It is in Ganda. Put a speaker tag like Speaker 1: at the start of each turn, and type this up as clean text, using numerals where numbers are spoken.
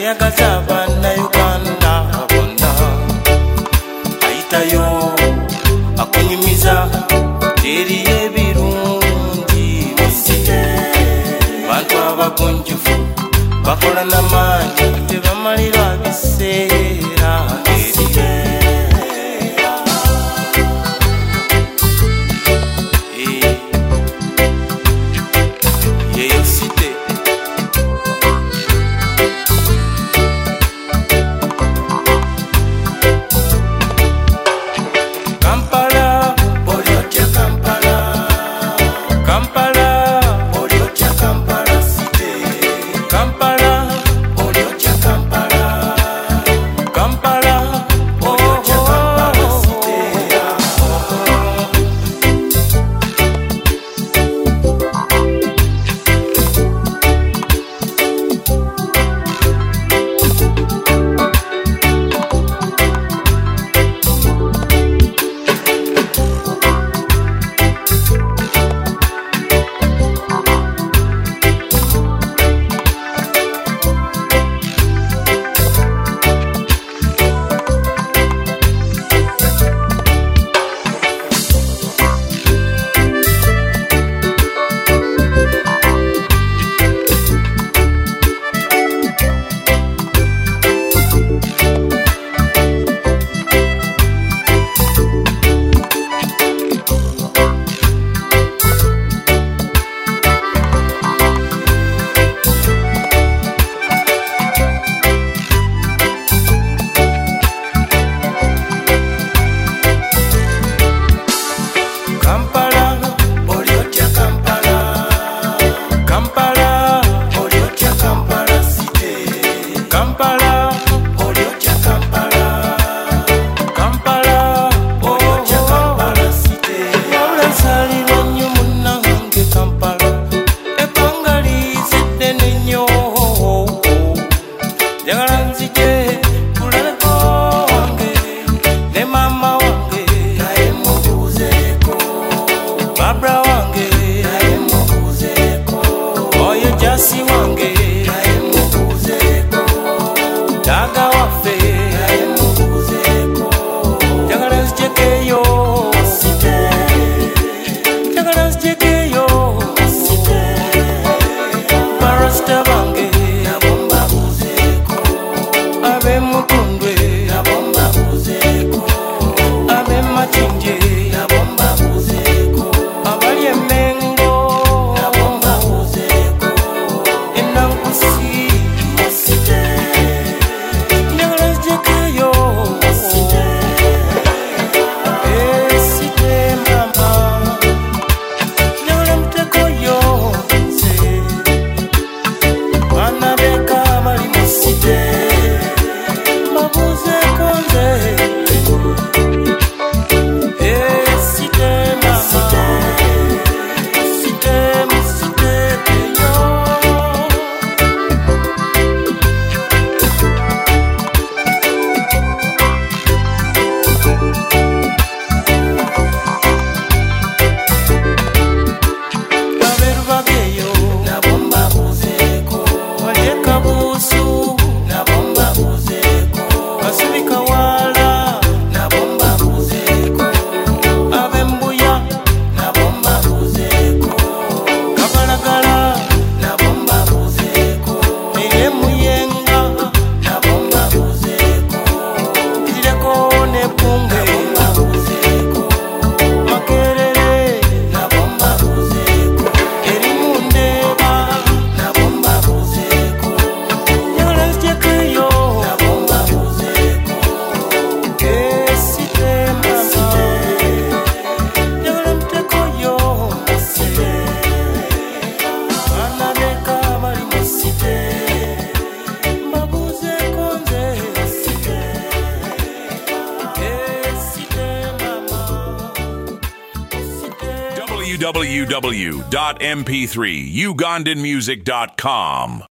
Speaker 1: ayagaza bannayuganda bonna ayitayo akunyumiza eri ebirungi bisite bantu abagunjufu bakola n'amaanyi tebamalira biseera yeyo site Kampala Bolyotya Kampala Kampala Bolyotya Kampala site Kampala Bolyotya Kampala Kampala Bolyotya Kampala site Kampala Bolyotya Kampala Kampala Bolyotya Kampala site Kampala Bolyotya Kampala Kampala Bolyotya Kampala site Yabulansalira nnyo munnange Kampala ebbanga liyizidde nnyo njagala nzije kulaleko wange ne maama wange naye mubuuzeeko Babra wange naye mubuuzeeko oyo Jasi wange naye mubuuzeeko Taga waffe naye mubuuzeeko njagala nzijekeeyo site njagala nzijekeeyo site barasta bange nabo mbabuuzeeko ab'emutundwe nabo mbabuuzeeko ab'emakinje nabo mbabuuzeeko abali emengo nabo mbabuuzeeko enankusi site njagala nzijekeeyo site site mama njagala mutekoyo nze baana b'eka bali mu site mbabuuzeeko nze site mama site musitekeyo aberubageyo nabo mbabuuzeeko walyekabuusu nabo mbabuuzeeko basubika wala nabo mbabuuzeeko ab'embuya nabo mbabuuzeeko kabalagala nabo mbabuuzeeko eyemuyenga nabo mbabuuzeeko irireko n'ebunge mbabuuzeeko makerere nabo mbabuuzeeko erimundeeba nabo mbabuuzeeko njagala nzijekeeyo nabo mbabuuzeeko site mama njagala mutekoyo site baana b'eka bali mu site mbabuuzeeko nze site site mama site
Speaker 2: www.mp3ugandanmusic.com